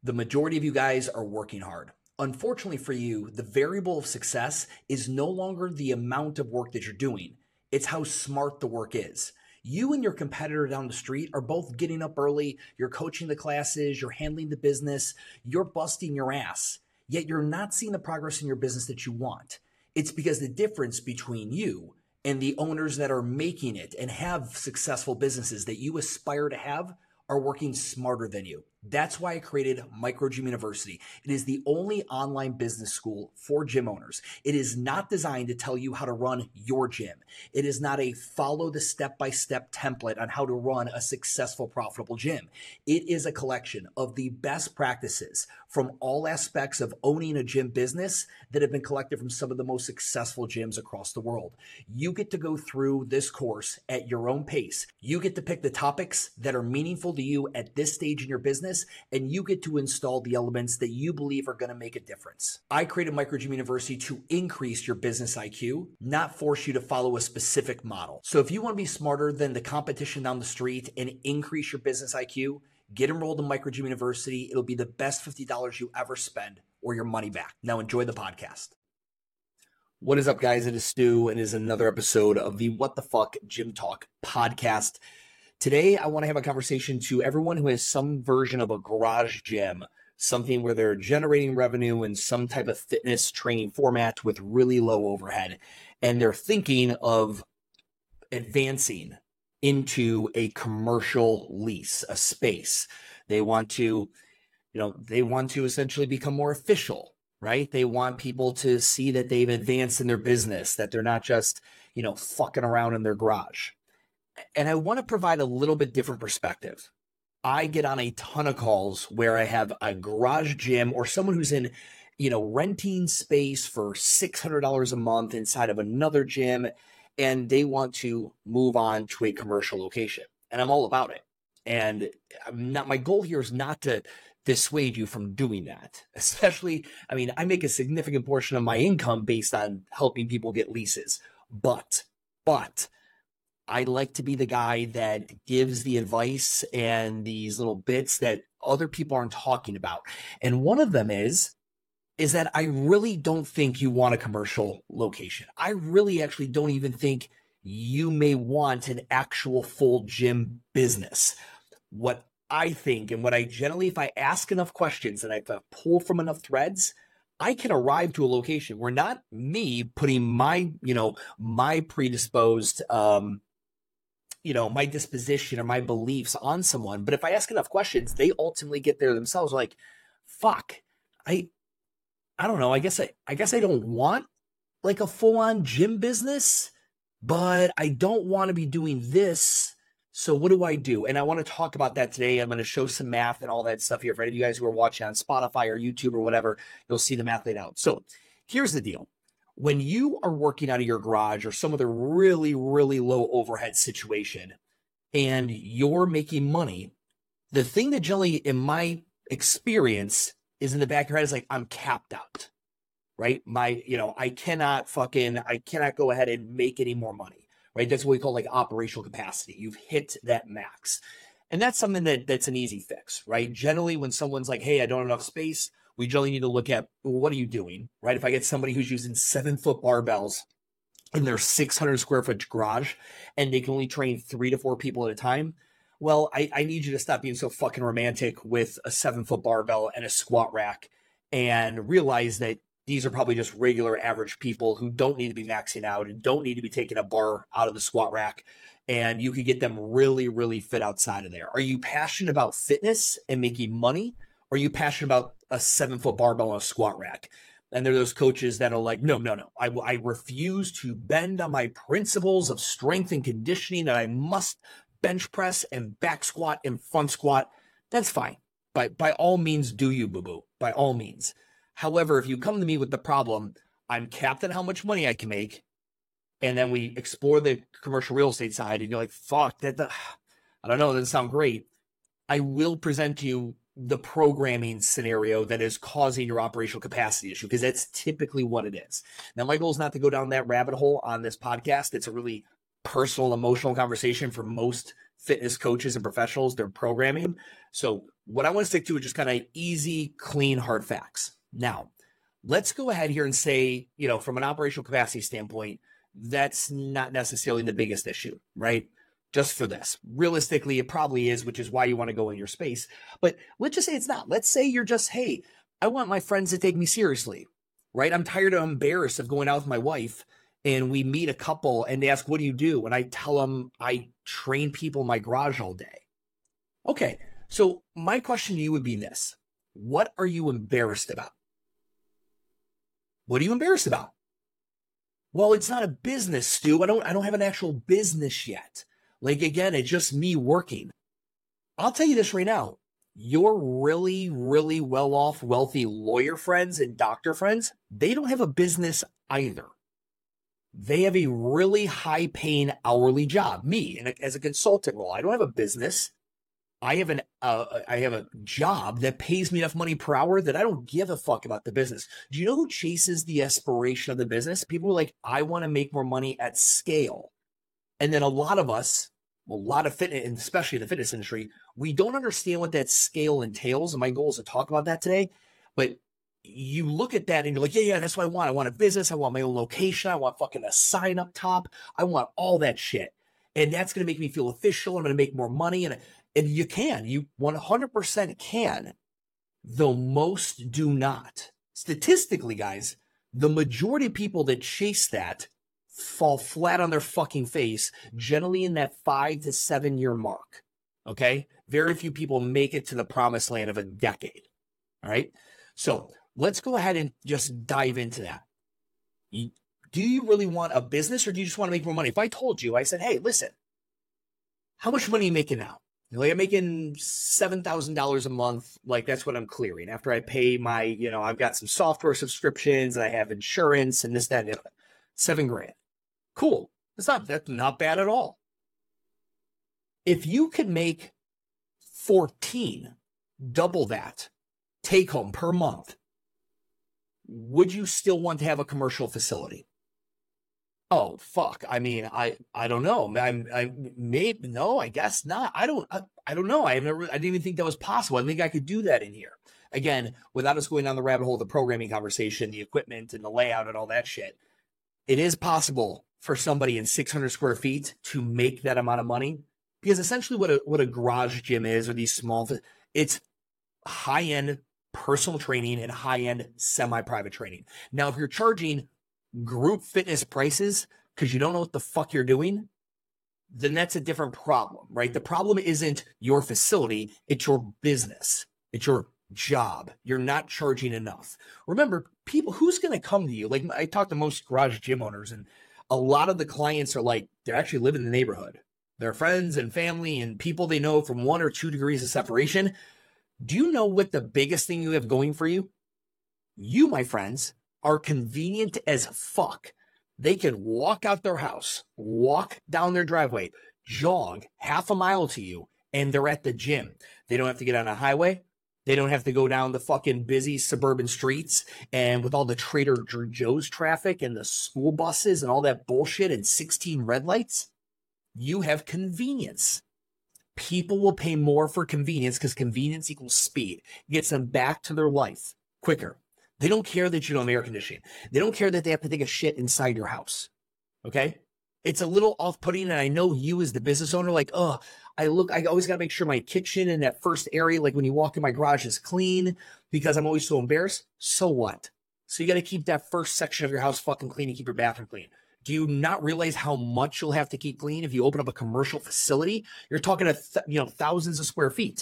The majority of you guys are working hard. Unfortunately for you, the variable of success is no longer the amount of work that you're doing. It's how smart the work is. You and your competitor down the street are both getting up early, you're coaching the classes, you're handling the business, you're busting your ass, yet you're not seeing the progress in your business that you want. It's because the difference between you and the owners that are making it and have successful businesses that you aspire to have are working smarter than you. That's why I created Micro Gym University. It is the only online business school for gym owners. It is not designed to tell you how to run your gym. It is not a follow the step-by-step template on how to run a successful, profitable gym. It is a collection of the best practices from all aspects of owning a gym business that have been collected from some of the most successful gyms across the world. You get to go through this course at your own pace. You get to pick the topics that are meaningful to you at this stage in your business, and you get to install the elements that you believe are going to make a difference. I created Micro Gym University to increase your business IQ, not force you to follow a specific model. So if you want to be smarter than the competition down the street and increase your business IQ, get enrolled in Micro Gym University. It'll be the best $50 you ever spend or your money back. Now enjoy the podcast. What is up, guys? It is Stu, and it is another episode of the What the Fuck Gym Talk podcast. Today, I want to have a conversation to everyone who has some version of a garage gym, something where they're generating revenue in some type of fitness training format with really low overhead, and they're thinking of advancing into a commercial lease, a space. They want to, essentially become more official, right? They want people to see that they've advanced in their business, that they're not just, fucking around in their garage. And I want to provide a little bit different perspective. I get on a ton of calls where I have a garage gym or someone who's in, renting space for $600 a month inside of another gym, and they want to move on to a commercial location. And I'm all about it. And my goal here is not to dissuade you from doing that. Especially, I make a significant portion of my income based on helping people get leases. But I like to be the guy that gives the advice and these little bits that other people aren't talking about. And one of them is that I really don't think you want a commercial location. I really actually don't even think you may want an actual full gym business. What I think, and what I generally, if I ask enough questions and I pull from enough threads, I can arrive to a location where not me putting my, my predisposed, my disposition or my beliefs on someone. But if I ask enough questions, they ultimately get there themselves. Like, fuck, I don't know. I guess I don't want like a full-on gym business, but I don't want to be doing this. So what do I do? And I want to talk about that today. I'm going to show some math and all that stuff here. For any of you guys who are watching on Spotify or YouTube or whatever, you'll see the math laid out. So here's the deal. When you are working out of your garage or some other really, really low overhead situation and you're making money, the thing that generally, in my experience, is in the back of your head is like, I'm capped out, right? I cannot go ahead and make any more money, right? That's what we call like operational capacity. You've hit that max. And that's something that's an easy fix, right? Generally, when someone's like, hey, I don't have enough space, we generally need to look at, well, what are you doing, right? If I get somebody who's using 7-foot barbells in their 600 square foot garage and they can only train 3 to 4 people at a time, well, I need you to stop being so fucking romantic with a 7-foot barbell and a squat rack and realize that these are probably just regular average people who don't need to be maxing out and don't need to be taking a bar out of the squat rack. And you could get them really, really fit outside of there. Are you passionate about fitness and making money? Or are you passionate about a 7-foot barbell and a squat rack? And there are those coaches that are like, no. I refuse to bend on my principles of strength and conditioning that I must bench press and back squat and front squat. That's fine. By all means, do you, boo-boo. By all means. However, if you come to me with the problem, I'm capped on how much money I can make, and then we explore the commercial real estate side, and you're like, fuck, I don't know, that doesn't sound great. I will present to you the programming scenario that is causing your operational capacity issue, because that's typically what it is. Now, my goal is not to go down that rabbit hole on this podcast. It's a really personal, emotional conversation for most fitness coaches and professionals, they're programming. So what I want to stick to is just kind of easy, clean, hard facts. Now, let's go ahead here and say, from an operational capacity standpoint, that's not necessarily the biggest issue, right? Just for this. Realistically, it probably is, which is why you want to go in your space. But let's just say it's not. Let's say you're just, hey, I want my friends to take me seriously, right? I'm tired of embarrassed of going out with my wife and we meet a couple and they ask, what do you do? And I tell them I train people in my garage all day. Okay, so my question to you would be this. What are you embarrassed about? What are you embarrassed about? Well, it's not a business, Stu. I don't have an actual business yet. Like, again, it's just me working. I'll tell you this right now. Your really, really well-off, wealthy lawyer friends and doctor friends, they don't have a business either. They have a really high-paying hourly job. Me, as a consultant role, I don't have a business. I have a job that pays me enough money per hour that I don't give a fuck about the business. Do you know who chases the aspiration of the business? People are like, I want to make more money at scale. And then a lot of us, a lot of fitness, and especially the fitness industry, we don't understand what that scale entails. And my goal is to talk about that today. But you look at that and you're like, yeah, that's what I want. I want a business. I want my own location. I want fucking a sign up top. I want all that shit. And that's going to make me feel official. I'm going to make more money. And you 100% can, though most do not. Statistically, guys, the majority of people that chase that fall flat on their fucking face, generally in that 5 to 7 year mark. Okay? Very few people make it to the promised land of a decade. All right? So let's go ahead and just dive into that. Do you really want a business or do you just want to make more money? If I told you, I said, hey, listen, how much money are you making now? Like, I'm making $7,000 a month. Like, that's what I'm clearing after I pay my, I've got some software subscriptions and I have insurance and this, that, and the other. $7,000. Cool. That's not bad at all. If you could make 14, double that take home per month, would you still want to have a commercial facility? Oh, fuck. I mean, I don't know. No, I guess not. I don't know. I didn't even think that was possible. I think I could do that in here. Again, without us going down the rabbit hole of the programming conversation, the equipment and the layout and all that shit. It is possible for somebody in 600 square feet to make that amount of money because essentially what a garage gym is, or these small, it's high-end personal training and high-end semi-private training. Now, if you're charging group fitness prices because you don't know what the fuck you're doing, then that's a different problem, right? The problem isn't your facility, it's your business. It's your job. You're not charging enough. Remember, people, who's going to come to you? Like, I talk to most garage gym owners, and a lot of the clients are like, they're actually living in the neighborhood. They're friends and family and people they know from 1 or 2 degrees of separation. Do you know what the biggest thing you have going for you? You, my friends, are convenient as fuck. They can walk out their house, walk down their driveway, jog half a mile to you, and they're at the gym. They don't have to get on a highway. They don't have to go down the fucking busy suburban streets and with all the Trader Joe's traffic and the school buses and all that bullshit and 16 red lights. You have convenience. People will pay more for convenience because convenience equals speed. It gets them back to their life quicker. They don't care that you don't have air conditioning. They don't care that they have to take a shit inside your house. Okay? It's a little off-putting, and I know you as the business owner, like, I always got to make sure my kitchen in that first area, like when you walk in my garage, is clean because I'm always so embarrassed. So what? So you got to keep that first section of your house fucking clean and keep your bathroom clean. Do you not realize how much you'll have to keep clean if you open up a commercial facility? You're talking thousands of square feet.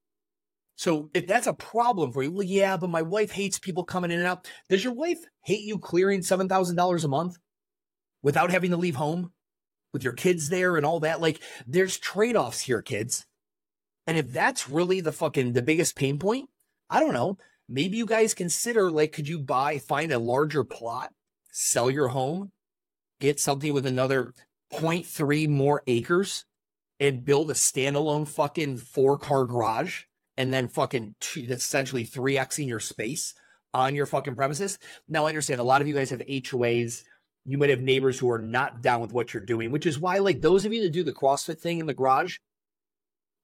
So if that's a problem for you, well, yeah, but my wife hates people coming in and out. Does your wife hate you clearing $7,000 a month without having to leave home with your kids there and all that? Like, there's trade-offs here, kids. And if that's really the biggest pain point, I don't know. Maybe you guys consider, like, could you find a larger plot, sell your home, get something with another 0.3 more acres and build a standalone fucking 4-car garage? And then fucking essentially 3xing your space on your fucking premises. Now, I understand a lot of you guys have HOAs. You might have neighbors who are not down with what you're doing, which is why, like, those of you that do the CrossFit thing in the garage,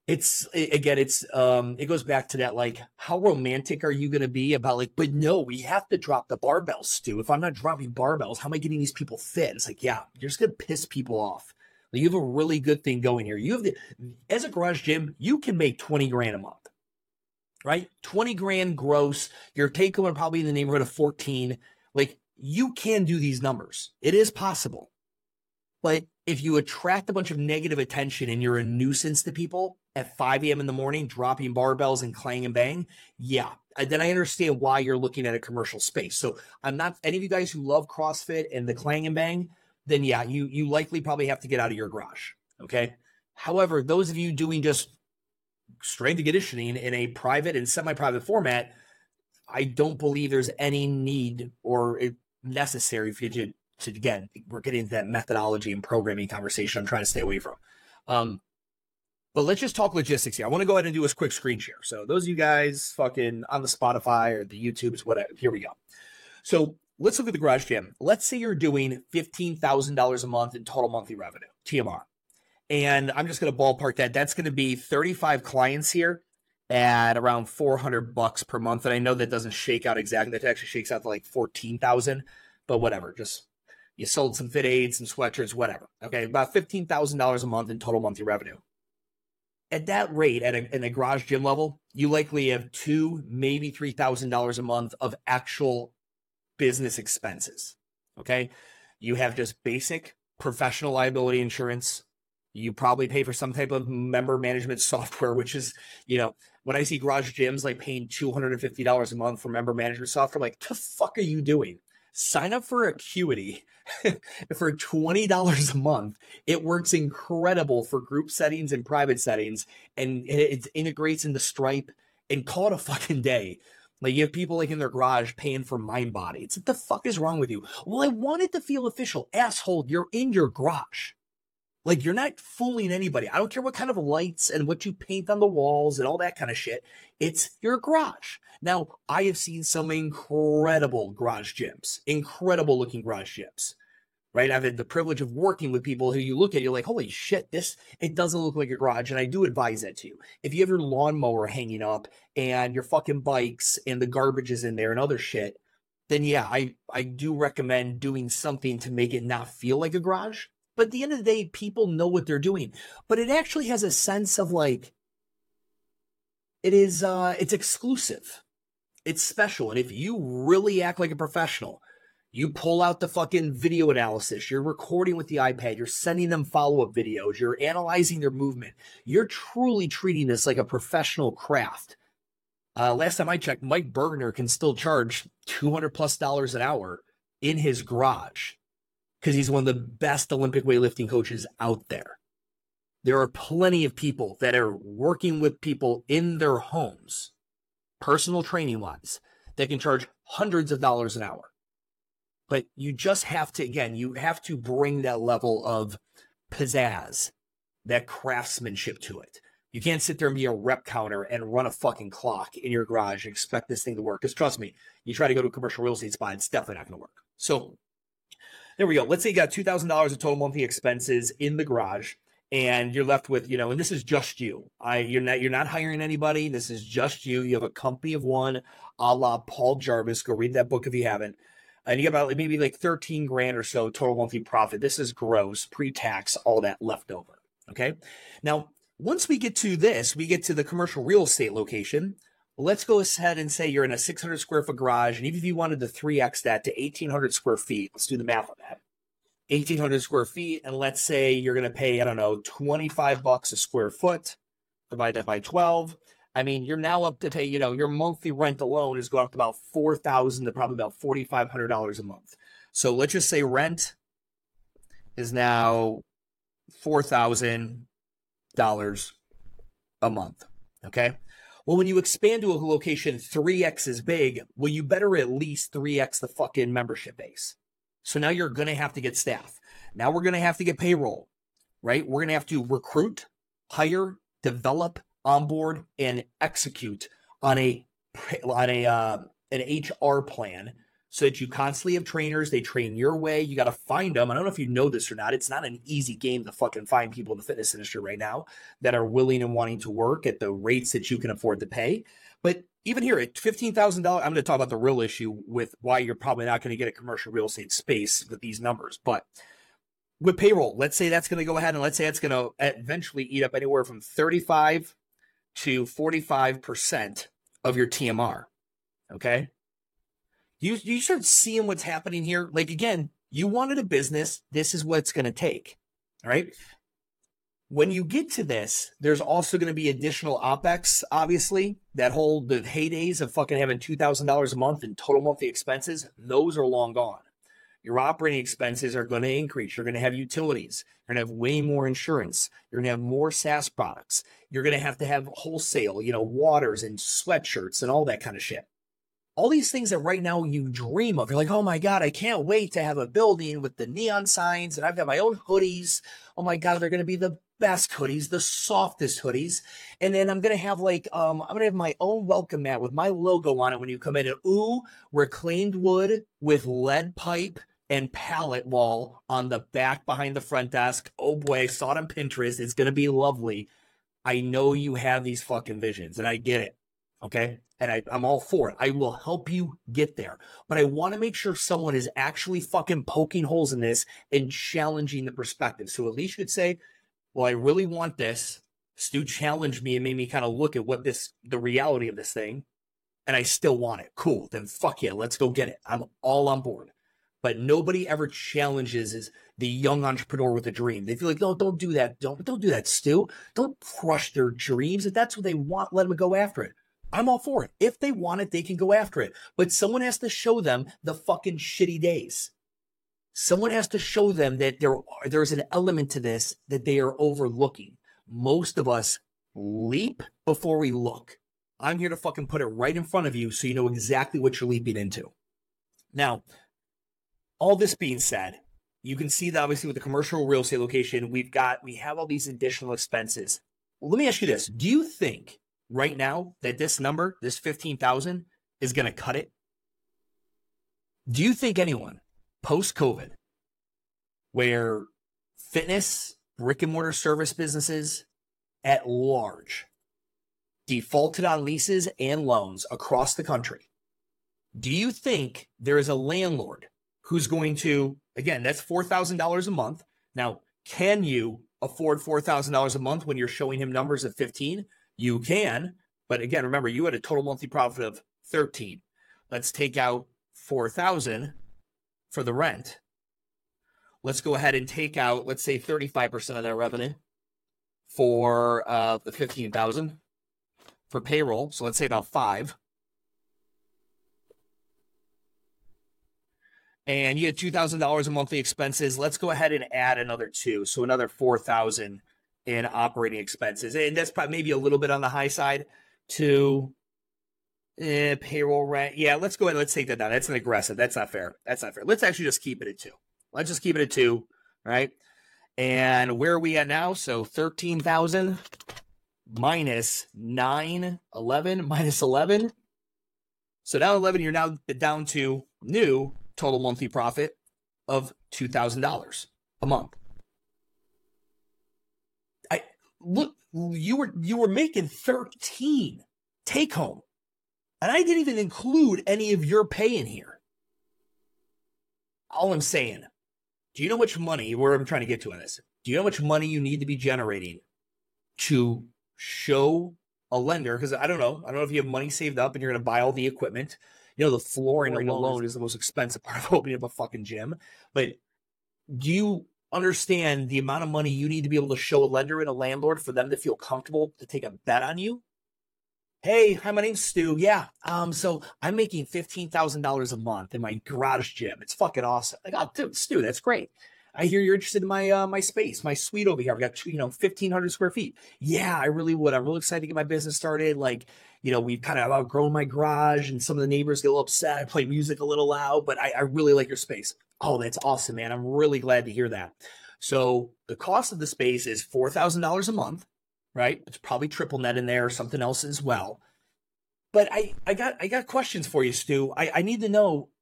It goes back to that, like, how romantic are you going to be about, like, but no, we have to drop the barbells, Stu. If I'm not dropping barbells, how am I getting these people fit? It's like, yeah, you're just going to piss people off. Like, you have a really good thing going here. As a garage gym, you can make 20 grand a month, right? 20 grand gross. Your take home probably in the neighborhood of 14. Like, you can do these numbers. It is possible. But if you attract a bunch of negative attention and you're a nuisance to people at 5 a.m. in the morning, dropping barbells and clang and bang, yeah, then I understand why you're looking at a commercial space. So I'm not, any of you guys who love CrossFit and the clang and bang, then yeah, you likely probably have to get out of your garage, okay? However, those of you doing just strength and conditioning in a private and semi-private format, I don't believe there's any need or necessary for you to, again, we're getting into that methodology and programming conversation I'm trying to stay away from. But let's just talk logistics here. I want to go ahead and do a quick screen share. So those of you guys fucking on the Spotify or the YouTubes, whatever, here we go. So let's look at the garage gym. Let's say you're doing $15,000 a month in total monthly revenue, TMR. And I'm just going to ballpark that. That's going to be 35 clients here at around $400 per month. And I know that doesn't shake out exactly. That actually shakes out to like 14,000, but whatever. Just you sold some fit aids, some sweatshirts, whatever. Okay, about $15,000 a month in total monthly revenue. At that rate, in a garage gym level, you likely have $2,000, maybe $3,000 a month of actual business expenses. Okay, you have just basic professional liability insurance. You probably pay for some type of member management software, which is, when I see garage gyms like paying $250 a month for member management software, I'm like, the fuck are you doing? Sign up for Acuity for $20 a month. It works incredible for group settings and private settings, and it integrates into Stripe, and call it a fucking day. Like, you have people like in their garage paying for MindBody. It's like, the fuck is wrong with you? Well, I want it to feel official. Asshole, you're in your garage. Like, you're not fooling anybody. I don't care what kind of lights and what you paint on the walls and all that kind of shit. It's your garage. Now, I have seen some incredible garage gyms, incredible looking garage gyms, right? I've had the privilege of working with people who you look at, you're like, holy shit, it doesn't look like a garage. And I do advise that to you. If you have your lawnmower hanging up and your fucking bikes and the garbage is in there and other shit, then yeah, I do recommend doing something to make it not feel like a garage. But at the end of the day, people know what they're doing. But it actually has a sense of like, it's exclusive. It's special. And if you really act like a professional, you pull out the fucking video analysis, you're recording with the iPad, you're sending them follow-up videos, you're analyzing their movement, you're truly treating this like a professional craft. Last time I checked, Mike Bergner can still charge $200+ an hour in his garage because he's one of the best Olympic weightlifting coaches out there. There are plenty of people that are working with people in their homes, personal training wise, that can charge hundreds of dollars an hour. But you just have to, again, you have to bring that level of pizzazz, that craftsmanship to it. You can't sit there and be a rep counter and run a fucking clock in your garage and expect this thing to work. Because trust me, you try to go to a commercial real estate spot, it's definitely not going to work. So there we go. Let's say you got $2,000 of total monthly expenses in the garage, and you're left with, and this is just you. You're not hiring anybody. This is just you. You have a company of one, a la Paul Jarvis. Go read that book if you haven't. And you got about maybe like 13 grand or so total monthly profit. This is gross, pre-tax, all that left over. Okay. Now, once we get to this, we get to the commercial real estate location. Let's go ahead and say you're in a 600 square foot garage. And even if you wanted to 3X that to 1,800 square feet, let's do the math on that. 1,800 square feet. And let's say you're going to pay, $25 a square foot, divide that by 12. I mean, you're now up to pay, your monthly rent alone is going up to about $4,000 to probably about $4,500 a month. So let's just say rent is now $4,000 a month. Okay. Well, when you expand to a location 3X as big, well, you better at least 3X the fucking membership base. So now you're going to have to get staff. Now we're going to have to get payroll, right? We're going to have to recruit, hire, develop, onboard, and execute on an HR plan so that you constantly have trainers. They train your way. You got to find them. I don't know if you know this or not. It's not an easy game to fucking find people in the fitness industry right now that are willing and wanting to work at the rates that you can afford to pay. But even here at $15,000, I'm going to talk about the real issue with why you're probably not going to get a commercial real estate space with these numbers. But with payroll, let's say that's going to go ahead and let's say it's going to eventually eat up anywhere from 35 to 45% of your TMR. Okay. You start seeing what's happening here. Like, again, you wanted a business. This is what it's going to take. All right. When you get to this, there's also going to be additional OPEX, obviously. The heydays of fucking having $2,000 a month in total monthly expenses, those are long gone. Your operating expenses are going to increase. You're going to have utilities. You're going to have way more insurance. You're going to have more SaaS products. You're going to have wholesale, waters and sweatshirts and all that kind of shit. All these things that right now you dream of. You're like, oh my God, I can't wait to have a building with the neon signs. And I've got my own hoodies. Oh my God, they're going to be the best hoodies, the softest hoodies. And then I'm going to have I'm going to have my own welcome mat with my logo on it when you come in. And reclaimed wood with lead pipe and pallet wall on the back behind the front desk. Oh boy, I saw it on Pinterest. It's going to be lovely. I know you have these fucking visions and I get it. Okay. And I'm all for it. I will help you get there. But I want to make sure someone is actually fucking poking holes in this and challenging the perspective. So at least you could say, well, I really want this. Stu challenged me and made me kind of look at the reality of this thing. And I still want it. Cool. Then fuck yeah, let's go get it. I'm all on board. But nobody ever challenges the young entrepreneur with a dream. They feel like, no, don't do that. Don't do that, Stu. Don't crush their dreams. If that's what they want, let them go after it. I'm all for it. If they want it, they can go after it. But someone has to show them the fucking shitty days. Someone has to show them that there's an element to this that they are overlooking. Most of us leap before we look. I'm here to fucking put it right in front of you so you know exactly what you're leaping into. Now, all this being said, you can see that obviously with the commercial real estate location, we have all these additional expenses. Well, let me ask you this. Do you think right now that this number, this 15,000, is going to cut it? Do you think anyone post-COVID, where fitness, brick and mortar service businesses at large defaulted on leases and loans across the country, do you think there is a landlord who's going to, again, that's $4,000 a month. Now, can you afford $4,000 a month when you're showing him numbers of 15? You can, but again, remember, you had a total monthly profit of 13. Let's take out 4,000 for the rent. Let's go ahead and take out, let's say 35% of that revenue for the 15,000 for payroll. So let's say about 5. And you had $2,000 in monthly expenses. Let's go ahead and add another 2. So another 4,000 in operating expenses. And that's probably maybe a little bit on the high side to payroll, rent. Yeah, let's go ahead and let's take that down. That's an aggressive. That's not fair. Let's actually just keep it at 2. Let's just keep it at 2, right? And where are we at now? So 13,000 minus 9, 11, minus 11. So down 11, you're now down to new total monthly profit of $2,000 a month. You were making 13 take home, and I didn't even include any of your pay in here. All I'm saying, do you know how much money, where I'm trying to get to on this, do you know how much money you need to be generating to show a lender? Because I don't know if you have money saved up and you're going to buy all the equipment. The flooring alone is the most expensive part of opening up a fucking gym. But do you understand the amount of money you need to be able to show a lender and a landlord for them to feel comfortable to take a bet on you? Hey, hi, my name's Stu. Yeah. So I'm making $15,000 a month in my garage gym. It's fucking awesome. Like, oh, dude, Stu, that's great. I hear you're interested in my space, my suite over here. I've got 1,500 square feet. Yeah, I really would. I'm really excited to get my business started. Like, we've kind of outgrown my garage, and some of the neighbors get a little upset. I play music a little loud, but I really like your space. Oh, that's awesome, man. I'm really glad to hear that. So the cost of the space is $4,000 a month, right? It's probably triple net in there or something else as well. But I got questions for you, Stu. I need to know,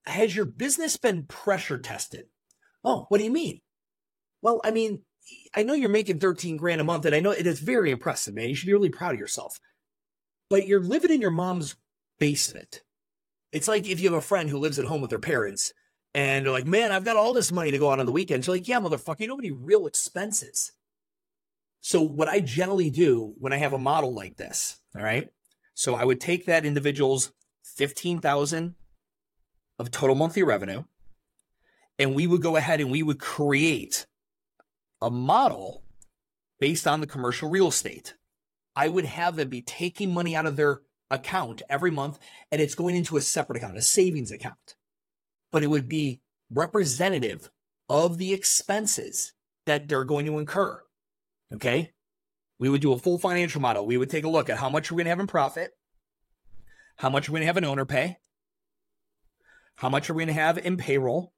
has your business been pressure tested? Oh, what do you mean? Well, I mean, I know you're making 13 grand a month, and I know it is very impressive, man. You should be really proud of yourself. But you're living in your mom's basement. It's like if you have a friend who lives at home with their parents, and they're like, man, I've got all this money to go out on the weekends. You're like, yeah, motherfucker, you don't have any real expenses. So what I generally do when I have a model like this, all right? So I would take that individual's $15,000 of total monthly revenue, and we would go ahead and we would create a model based on the commercial real estate. I would have them be taking money out of their account every month, and it's going into a separate account, a savings account. But it would be representative of the expenses that they're going to incur. Okay? We would do a full financial model. We would take a look at how much we're going to have in profit, how much we're going to have in owner pay, how much are we going to have in payroll,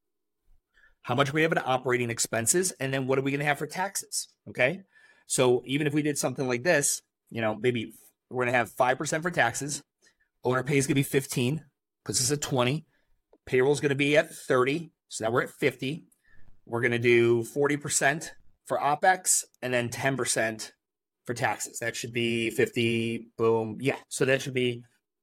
how much we have in operating expenses, and then what are we going to have for taxes? Okay. So even if we did something like this, maybe we're going to have 5% for taxes. Owner pay is going to be 15, puts us at 20. Payroll is going to be at 30. So now we're at 50. We're going to do 40% for OPEX and then 10% for taxes. That should be 50. Boom. Yeah. So that should be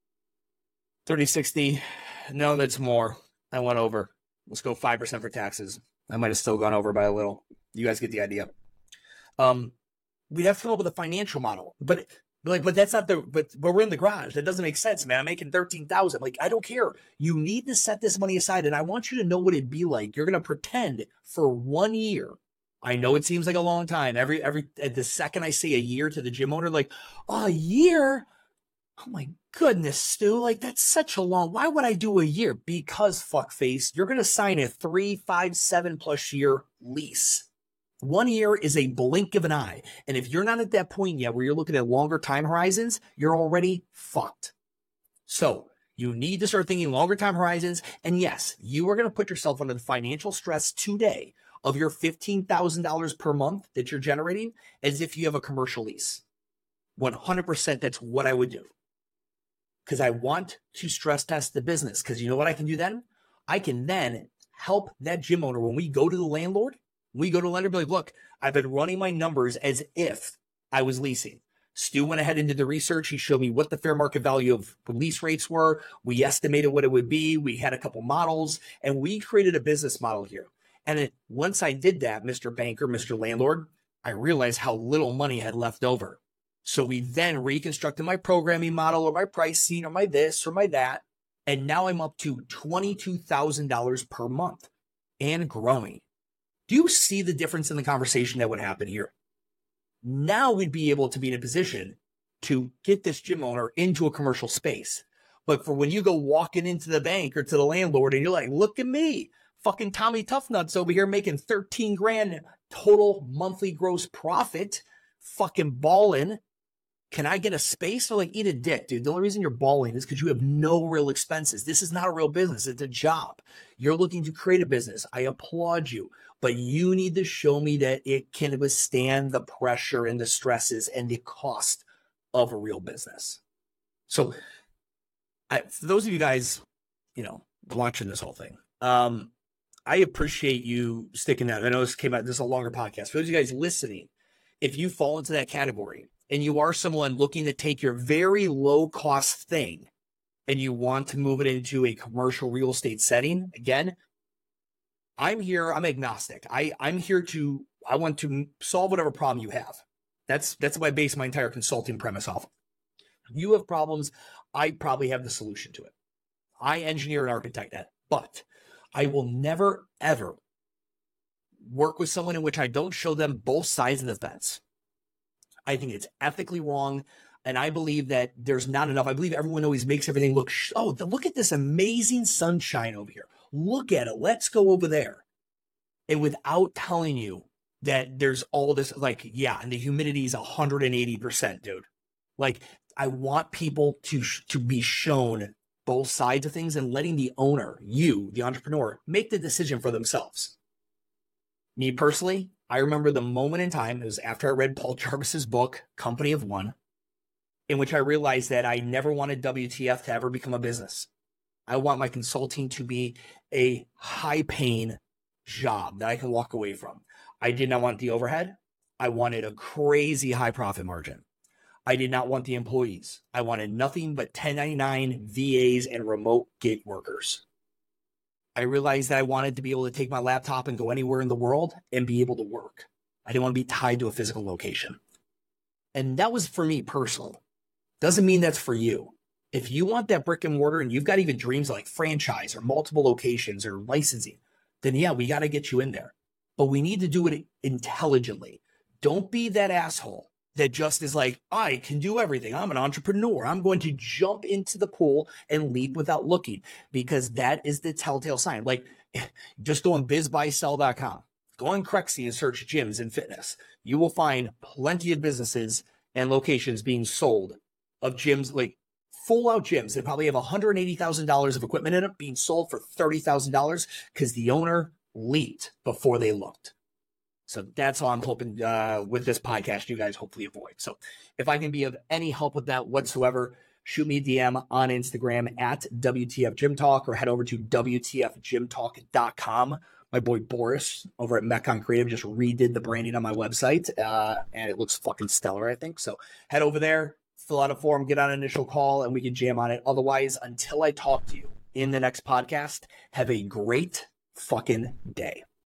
30, 60. No, that's more. I went over. Let's go 5% for taxes. I might have still gone over by a little. You guys get the idea. We'd have to come up with a financial model, but that's not but we're in the garage. That doesn't make sense, man. I'm making 13,000. Like, I don't care. You need to set this money aside, and I want you to know what it'd be like. You're going to pretend for 1 year. I know it seems like a long time. Every the second I say a year to the gym owner, like, oh, a year? Oh my goodness, Stu, like that's such a long, why would I do a year? Because fuckface, you're going to sign a 3, 5, 7+ year lease. 1 year is a blink of an eye. And if you're not at that point yet where you're looking at longer time horizons, you're already fucked. So you need to start thinking longer time horizons. And yes, you are going to put yourself under the financial stress today of your $15,000 per month that you're generating as if you have a commercial lease. 100%, that's what I would do. Because I want to stress test the business. Because you know what I can do then? I can then help that gym owner when we go to the landlord. We go to the lender, be like, look, I've been running my numbers as if I was leasing. Stu went ahead and did the research. He showed me what the fair market value of lease rates were. We estimated what it would be. We had a couple models, and we created a business model here. And then once I did that, Mr. Banker, Mr. Landlord, I realized how little money I had left over. So we then reconstructed my programming model or my pricing or my this or my that. And now I'm up to $22,000 per month and growing. Do you see the difference in the conversation that would happen here? Now we'd be able to be in a position to get this gym owner into a commercial space. But for when you go walking into the bank or to the landlord and you're like, look at me, fucking Tommy Toughnuts over here making 13 grand total monthly gross profit, fucking balling. Can I get a space? Or like, eat a dick, dude. The only reason you're balling is because you have no real expenses. This is not a real business. It's a job. You're looking to create a business. I applaud you. But you need to show me that it can withstand the pressure and the stresses and the cost of a real business. So for those of you guys, watching this whole thing, I appreciate you sticking out. I know this is a longer podcast. For those of you guys listening, if you fall into that category, and you are someone looking to take your very low cost thing and you want to move it into a commercial real estate setting, again, I'm here. I'm agnostic. I want to solve whatever problem you have. That's what I base my entire consulting premise off. If you have problems, I probably have the solution to it. I engineer and architect that, but I will never, ever work with someone in which I don't show them both sides of the fence. I think it's ethically wrong, and I believe that there's not enough. I believe everyone always makes everything look, look at this amazing sunshine over here. Look at it. Let's go over there. And without telling you that there's all this, and the humidity is 180%, dude. Like, I want people to be shown both sides of things and letting the owner, you, the entrepreneur, make the decision for themselves. Me personally, I remember the moment in time, it was after I read Paul Jarvis's book, Company of One, in which I realized that I never wanted WTF to ever become a business. I want my consulting to be a high paying job that I can walk away from. I did not want the overhead. I wanted a crazy high profit margin. I did not want the employees. I wanted nothing but 1099 VAs and remote gig workers. I realized that I wanted to be able to take my laptop and go anywhere in the world and be able to work. I didn't want to be tied to a physical location. And that was for me personal. Doesn't mean that's for you. If you want that brick and mortar and you've got even dreams like franchise or multiple locations or licensing, then yeah, we got to get you in there. But we need to do it intelligently. Don't be that asshole that just is like, I can do everything. I'm an entrepreneur. I'm going to jump into the pool and leap without looking, because that is the telltale sign. Like, just go on bizbuysell.com. Go on Crexy and search gyms and fitness. You will find plenty of businesses and locations being sold of gyms, like full out gyms that probably have $180,000 of equipment in it being sold for $30,000 because the owner leaped before they looked. So that's all I'm hoping with this podcast you guys hopefully avoid. So if I can be of any help with that whatsoever, shoot me a DM on Instagram at WTF Gym Talk, or head over to WTFGymTalk.com. My boy Boris over at Metcon Creative just redid the branding on my website, and it looks fucking stellar, I think. So head over there, fill out a form, get on an initial call, and we can jam on it. Otherwise, until I talk to you in the next podcast, have a great fucking day.